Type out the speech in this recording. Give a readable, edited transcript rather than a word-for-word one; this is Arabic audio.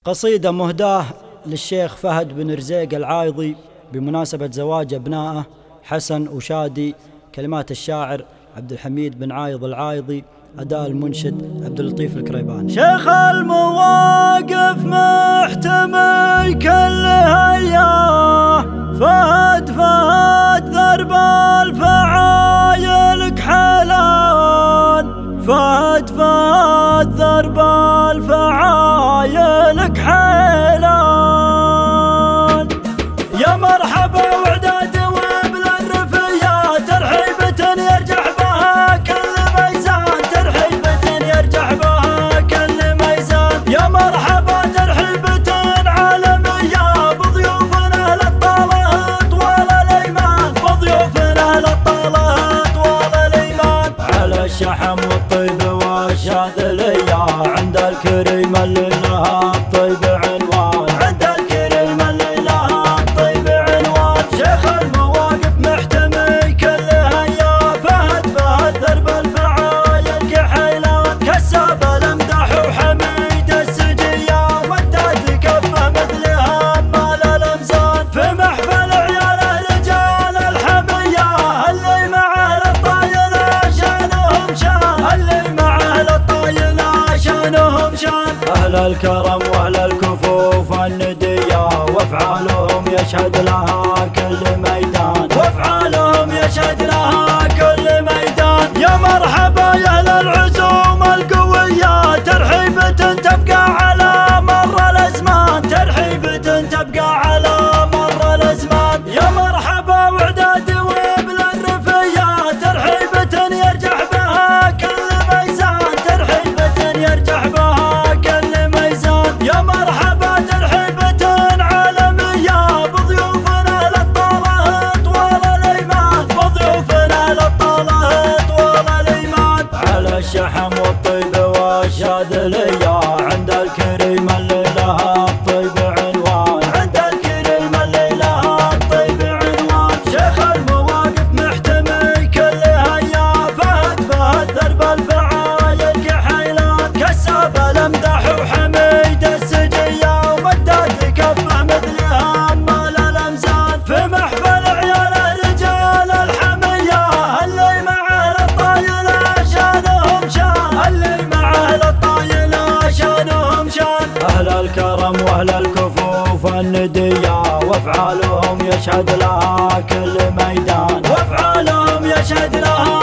قصيدة مهداة للشيخ فهد بن رزيق العايضي بمناسبة زواج أبنائه حسن وشادي. كلمات الشاعر عبد الحميد بن عايض العايضي، أداء المنشد عبد اللطيف الكريباني. شيخ المواقف محتمي كل هياه، فهد ذرب الفعايل كحيلان، فهد ذرب الفعايل كحيلان. يا مرحبا وعداد وابل الرفية، ترحيبة يرجع بها كل ميزان، ترحيبة يرجع بها كل ميزان. يا مرحبا ترحيبة عالمية بضيوفنا للطالة طوال الأيمان، بضيوفنا للطالة طوال الأيمان. على الشحم والطيب والشاذلية، عند الكريم اللي لها الطيب عنوان، عند الكريم اللي لها الطيب عنوان. شيخ المواقف محتمي كل هيا، فهد ذرب الفعايل كحيلان، كساب الامدح وحميد السجية، ودات كفه مثلها مال الامزان. في محفل عياله رجال الحمية، اللي معه للطايلة شانهم شان، اللي معه للطايلة شانهم شان. أهل الكرم وأهل الكفوف الندية، وافعالهم يشهد لها كل ميدان، وافعالهم يشهد لها كل ميدان. يا مرحبا يا أهل العزوم القوية، ترحيبة تبقى على مر الأزمان، ترحيبة تبقى على مر الأزمان. يا مرحبا وعداد وابل الرفية، ترحيبة يرجع بها كل ميزان، ترحيبة يرجع بها كل ميزان. يا مرحبا ترحيبة عالمية بضيوفنا للطالة طوال الأيمان، بضيوفنا للطالة طوال الأيمان. على الشحم والطيب والشاذلية، عند الكريم اللي لها الطيب عنوان، عند الكريم اللي لها الطيب عنوان. شيخ المواقف محتمي كل هيا، فهد ذرب الفعايل كحيلان، كساب الامدح وحميد السجية، ودات كفه مثلها مال الامزان. في محفل عياله رجال الحمية، اللي معه للطايلة شانهم شان، اللي معه للطايلة شانهم شان. أهل الكرم وأهل الكفوف الندية، وافعالهم يشهد لها كل ميدان، وافعالهم يشهد لها